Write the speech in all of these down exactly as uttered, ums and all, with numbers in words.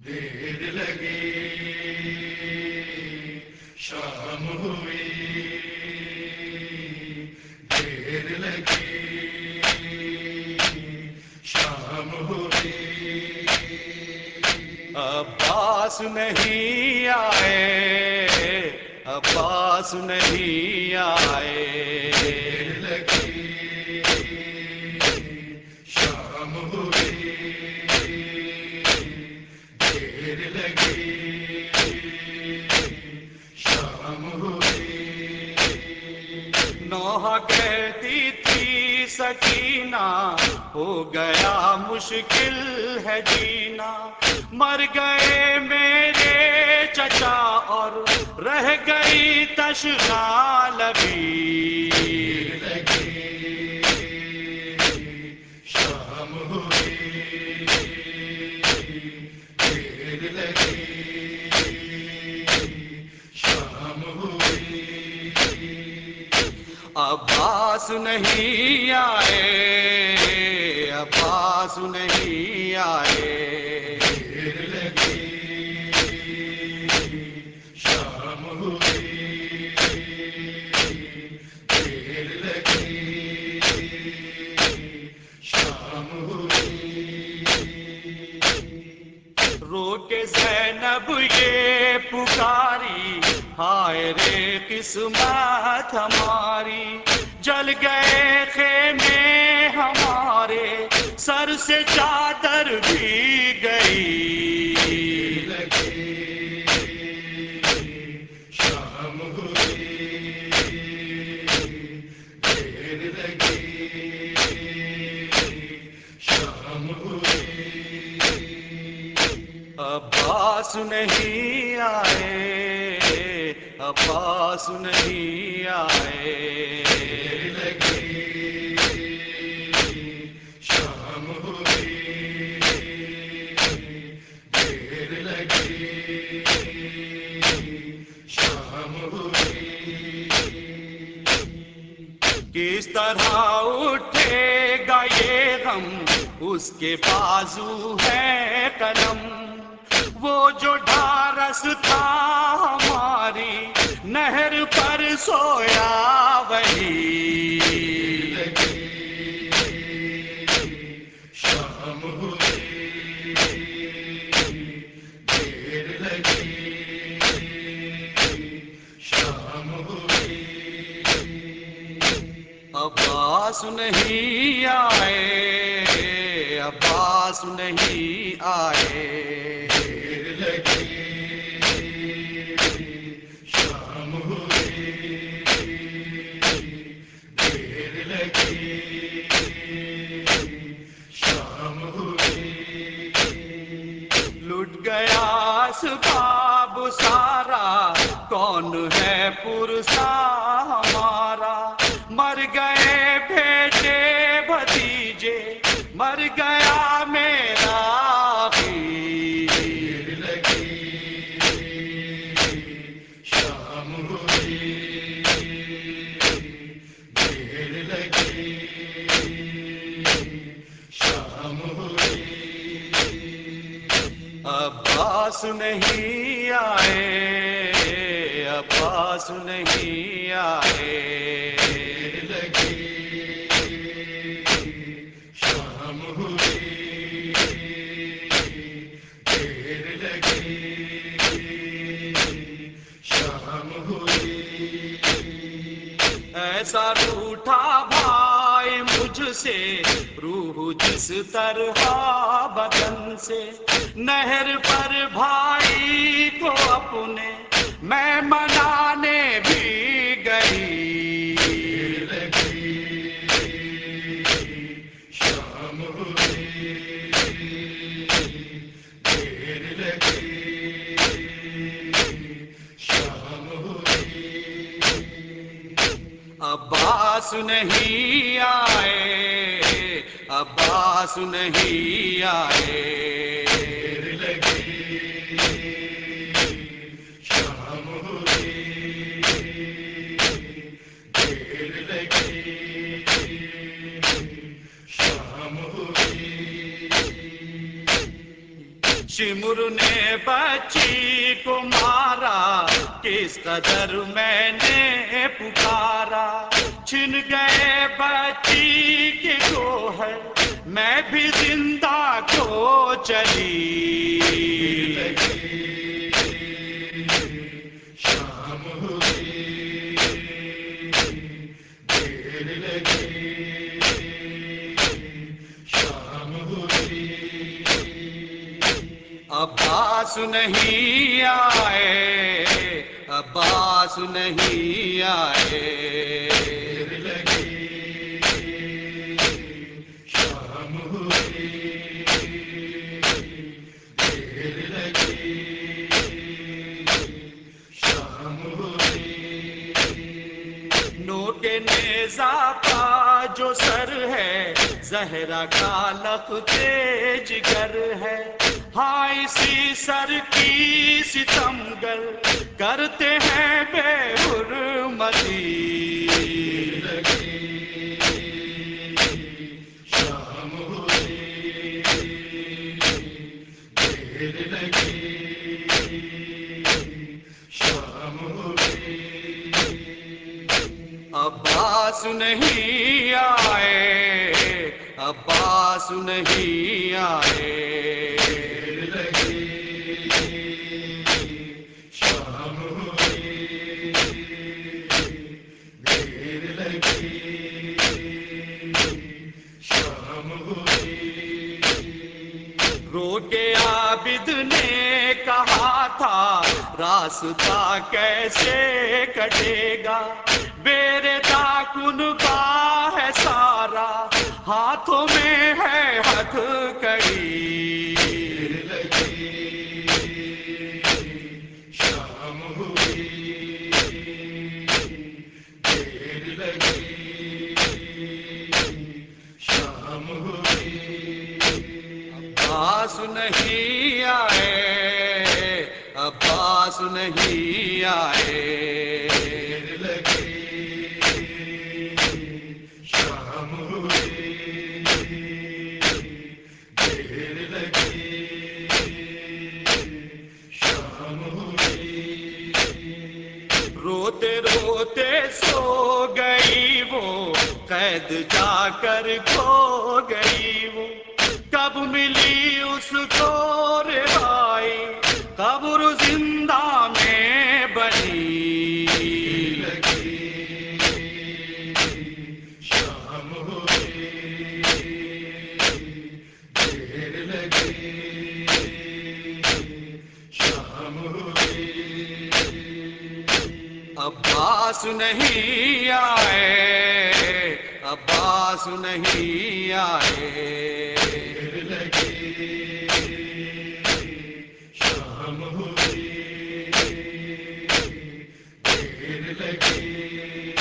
دیر لگی شام ہوئی، دیر لگی شام ہوئی، عباس نہیں آئے، عباس نہیں آئے، دیر لگی شام ہوئی، دیر لگی شام ہوئی، نوح کہتی تھی سکینہ ہو گیا مشکل ہے جینا، مر گئے میرے چچا اور رہ گئی تشنا لبی، دیر لگی شام ہوئی، دیر لگی شام ہوئی، عباس نہیں آئے، عباس نہیں آئے، دیر لگی شام ہوئی، دیر لگی شام ہوئی، رو کے زینب یہ پکاری، ہائے رے قسمت ہماری، جل گئے خیمے ہمارے، سر سے چادر بھی گئی، دیر لگی شام ہوئی، دیر لگی شام ہوئی، عباس نہیں آئے، عباس نہیں آئے، دیر لگی شام ہوئی، دیر لگی شام ہوئی، کس طرح اٹھے گا یہ غم، اس کے بازو ہے قلم، وہ جو ڈھارس تھا ہماری نہر پر سویا وہی، دیر لگی شام ہوئی، دیر لگی شام ہوئی، عباس نہیں آئے، عباس نہیں آئے، دیر لگی شام ہوئی، دیر لگی شام ہوئی، لٹ گیا اسباب سارا، کون ہے پرسا ہمارا، مر گئے بیٹے بھتیجے، مر گیا میرا دیر آخی، لگی شام ہوئی، دیر لگی شام ہوئی، عباس نہیں آئے، عباس نہیں آئے، دیر لگی شام ہوئی، دیر لگی شام ہوئی، ایسا روٹھا بھائی مجھ سے، روح جس طرح بدن سے، نہر پر بھائی کو اپنے میں منانے بھی گئی، دیر لگی شام ہوئی، دیر لگی شام ہوئی، عباس نہیں آئے، عباس نہیں آئے، دیر لگی شام ہوئی، دیر لگی شام ہوئی، شمر نے بچی کو مارا، کس قدر میں نے پکارا، چھن گئے بچی کے گوہر، میں بھی زندہ کو چلی۔ شام ہوئی، دیر لگی، شام ہوئی، عباس نہیں آئے، عباس نہیں آئے، دیر لگی، شام ہوئی، دیر لگی، شام ہوئی، نوک نیزہ کا جو سر ہے، زہرا کا لب تیج گر ہے، ہاں اسی سر کی ستمگر کرتے ہیں بے حرمتی۔ شام ہوئی، دیر لگی، شام ہوئی، عباس نہیں آئے، عباس نہیں آئے، دیر لگی، شام ہوئی، دیر لگی، شام ہوئی، رو کے عابد نے کہا تھا راستہ کیسے کٹے گا، میرے داکن کا ہے سارا، ہاتھوں میں ہے ہتھ کڑی۔ دیر لگی، شام ہوئی، دیر لگی، شام ہوئی، عباس نہیں آئے، عباس نہیں آئے، دیر لگی، شام ہوئی، دیر لگی، شام ہوئی، روتے روتے سو گئی وہ، قید جا کر کھو گئی وہ، کب ملی اس کو رہائی، قبر زندہ میں بنی۔ لگی، شام ہوئی، دیر لگی، شام ہوئی، عباس نہیں آئے، عباس نہیں آئے، دیر لگی، شام ہوئی، دیر لگی،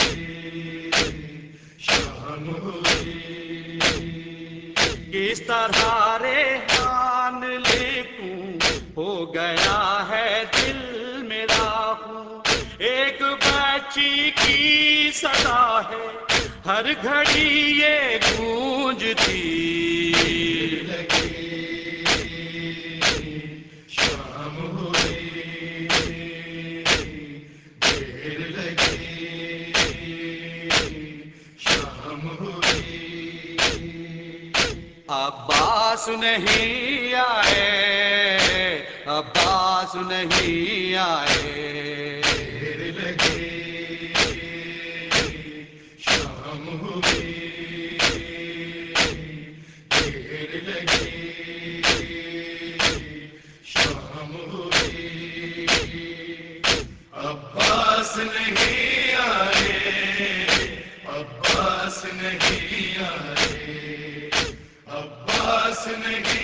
شام ہوئی، کس طرح ریحان لکھوں، ہو گیا ہے دل میرا ہوں، ایک بچی کی صدا ہے ہر گھڑی یہ گونجتی۔ لگی، شام ہوئی، دیر لگی، شام ہوئی، عباس نہیں آئے، عباس نہیں آئے، دیر لگی، شام ہوئی، دیر لگی، شام ہوئی، عباس نہیں آئے، عباس نہیں آئے، عباس نہیں